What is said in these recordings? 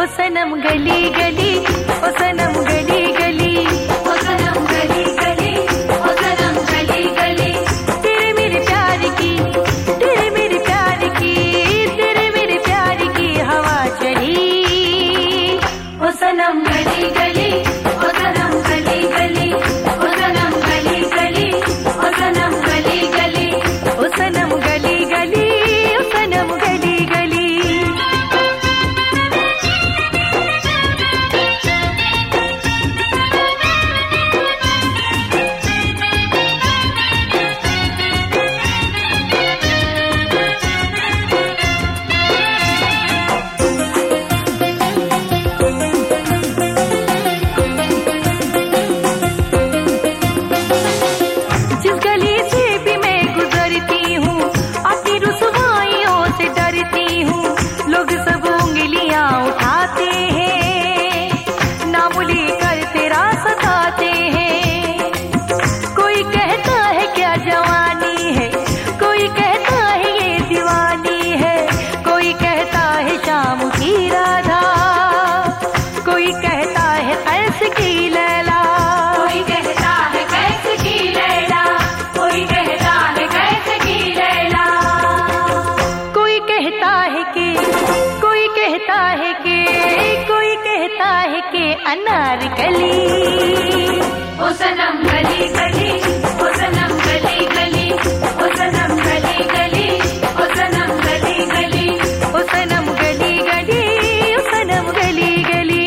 सनम गली गली, ओ सनम गली गली, ओ सनम गली गली, ओ सनम गली गली। तेरे मेरे प्यार की, तेरे मेरे प्यार की, तेरे मेरे प्यार की हवा चली। ओ सनम गली गली, ओ सनम गली गली, ओ सनम गली गली, ओ सनम गली गली, ओ सनम गली गली, ओ सनम गली गली। जिस गली से भी मैं गुजरती हूँ अपनी रुसवाइयों से डरती हूँ। लोग सब उंगलियां उठाते हैं, नाम लेकर तेरा सताते हैं। कोई कहता है क्या जवानी है, कोई कहता है ये दीवानी है, कोई कहता है शाम की राधा, कोई कहता है कैस की लैला, कोई कहता है कैस की लैला, कोई कहता है कैस की लैला। कोई कहता है कि, कोई कहता है कि, कोई कहता है कि अनारकली। ओ सनम गली गली, ओ सनम गली गली, ओ सनम गली गली, ओ सनम गली गली, ओ सनम गली गली, ओ सनम गली गली।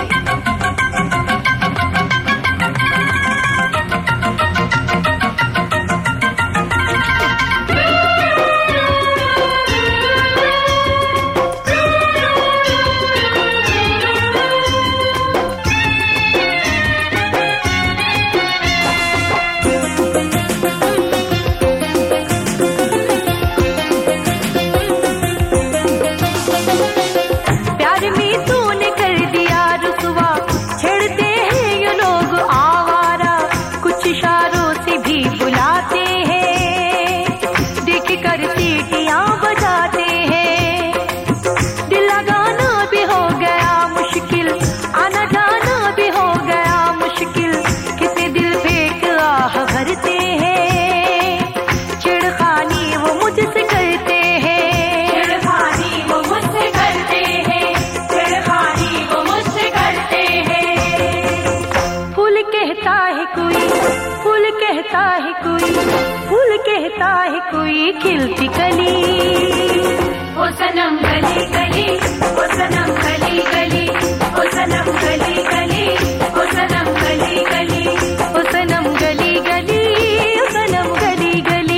प्यार में तूने कर दिया रुसवा, छेड़ते हैं ये लोग आवारा, कुछ इशारों से भी बुलाते हैं, देख कर सीटियां बजाते हैं। दिल लगाना भी हो गया मुश्किल, आना जाना भी हो गया मुश्किल, कितने दिल फेंक आह भरते हैं। छेड़खानी वो मुझसे करते हैं, छेड़खानी वो मुझसे करते हैं, छेड़खानी वो मुझसे करते हैं। फूल कहता है कोई, फूल कहता है कोई, फूल कहता है कोई खिलती कली। ओ सनम गली गली, ओ सनम गली गली, ओ सनम गली गली, ओ सनम गली गली, ओ सनम गली गली, ओ सनम गली गली।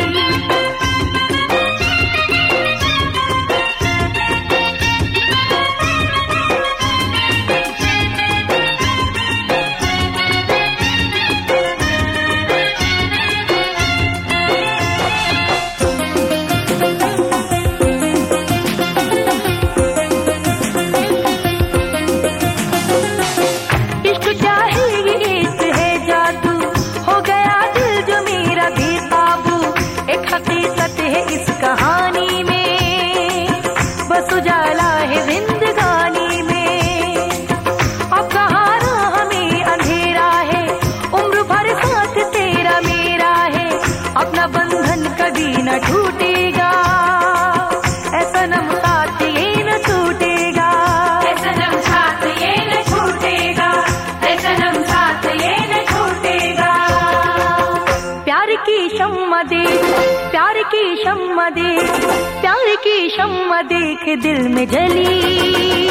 इश्क चाहे ये इश्क है जादू, हो गया दिल जो मेरा बेकाबू। एक हकीकत है इस कहानी में, बस उजाला है जिंदगानी में। अब कहाना हमें अंधेरा है, उम्र भर साथ तेरा मेरा है, अपना बंधन कभी न टूटेगा, ऐसा नम साथ ये न टूटेगा, ऐसा नम साथ ये न छूटेगा, ऐसा नम साथ ये न छूटेगा। प्यार की शम्मा दे, प्यार की शम्मा दे, प्यार की शम्मा देख दिल में जली।